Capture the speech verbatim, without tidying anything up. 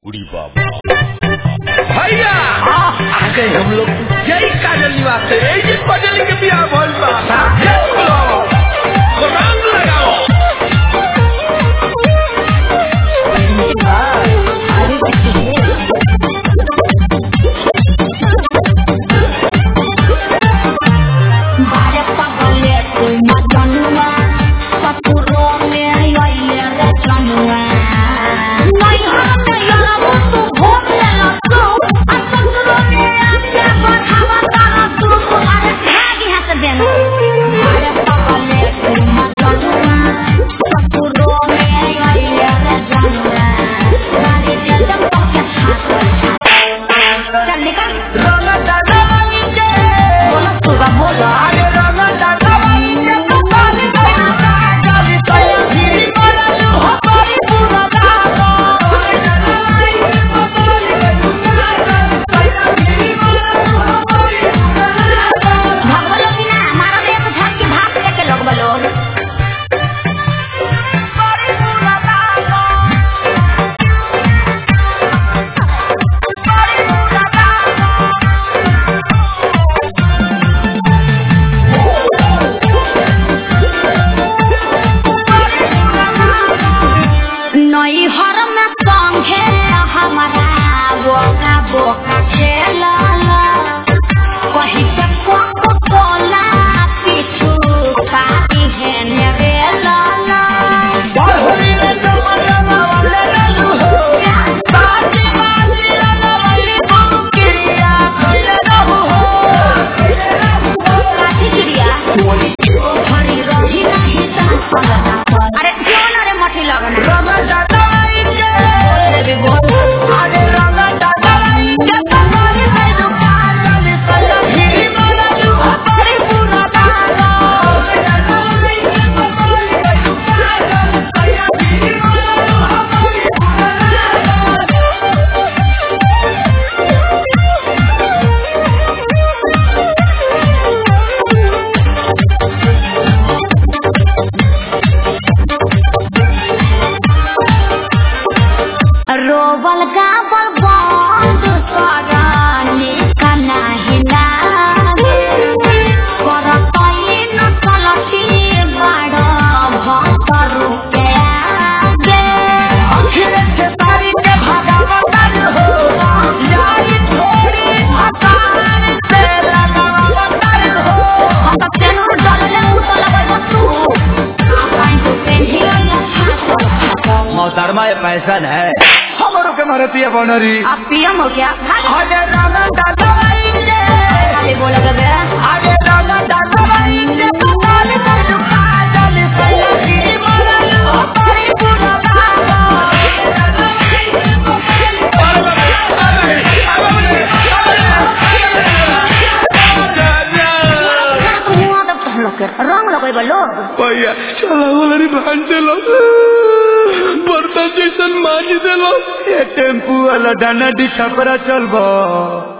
उड़ी बाबा भैया आ गए हम लोग यही काजल निवास से यही काजल के बियाह भइल बा रंग लगाओ मोहतरमा ये पैसा है हमारों के मारती है बनरी आप पीएम हो क्या? आगे राना दादा खाली बोला कर दे आगे राना दादा रंग लगे बोलो भैया चला वाला भान चलो बर्तन जैसन मांझ देलो ये टेम्पू वाला डाना डी छपरा चल बा।